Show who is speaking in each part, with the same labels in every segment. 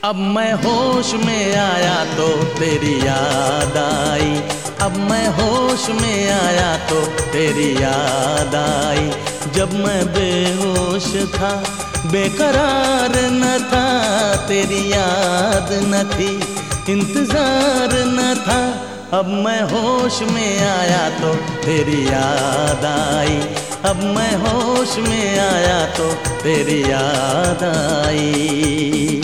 Speaker 1: अब मैं होश में आया तो तेरी याद आई। अब मैं होश में आया तो तेरी याद आई। जब मैं बेहोश था बेकरार न था, तेरी याद न थी इंतजार न था। अब मैं होश में आया तो तेरी याद आई। अब मैं होश में आया तो तेरी याद आई।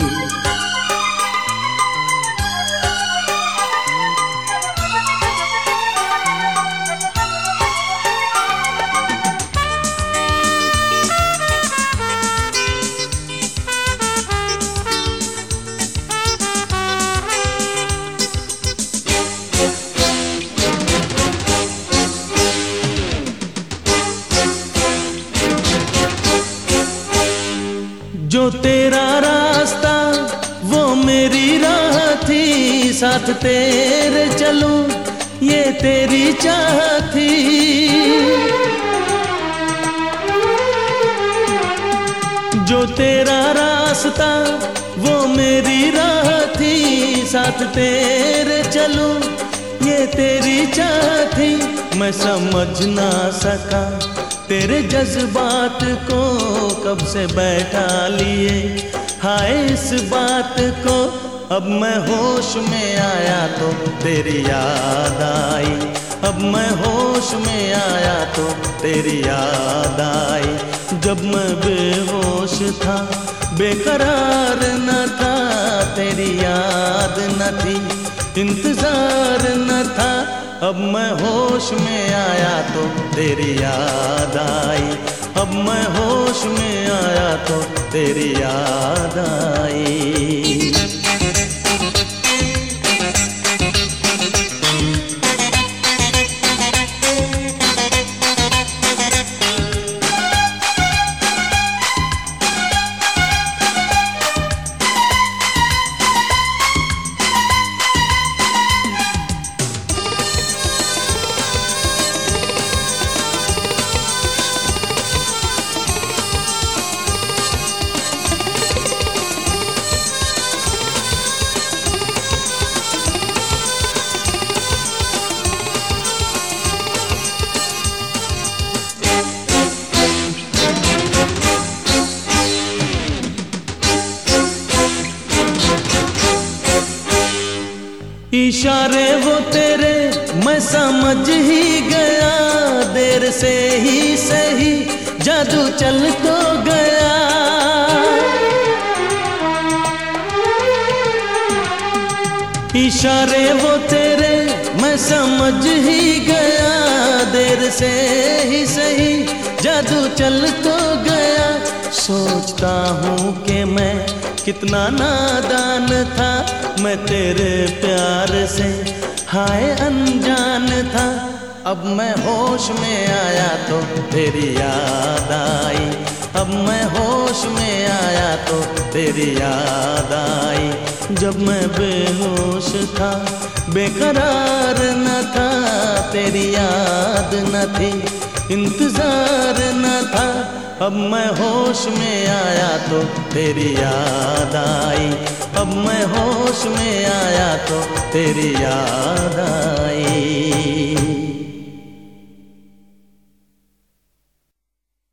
Speaker 1: जो तेरा रास्ता वो मेरी राह थी, साथ तेरे चलूं ये तेरी चाह थी। जो तेरा रास्ता वो मेरी राह थी, साथ तेरे चलूं ये तेरी चाह थी। मैं समझ ना सका तेरे जज्बात को, कब से बैठा लिए हाय इस बात को। अब मैं होश में आया तो तेरी याद आई। अब मैं होश में आया तो तेरी याद आई। जब मैं बेहोश था बेकरार न था, तेरी याद न थी इंतजार न था। अब मैं होश में आया तो तेरी याद आई। अब मैं होश में आया तो तेरी याद आई। इशारे वो तेरे मैं समझ ही गया, देर से ही सही जादू चल तो गया। इशारे वो तेरे मैं समझ ही गया, देर से ही सही जादू चल तो गया। सोचता हूँ कि मैं कितना नादान था, मैं तेरे प्यार से हाय अनजान था। अब मैं होश में आया तो तेरी याद आई। अब मैं होश में आया तो तेरी याद आई। जब मैं बेहोश था बेकरार न था, तेरी याद न थी इंतजार न था। अब मैं होश में आया तो तेरी याद आई। अब मैं होश में आया तो तेरी याद आई।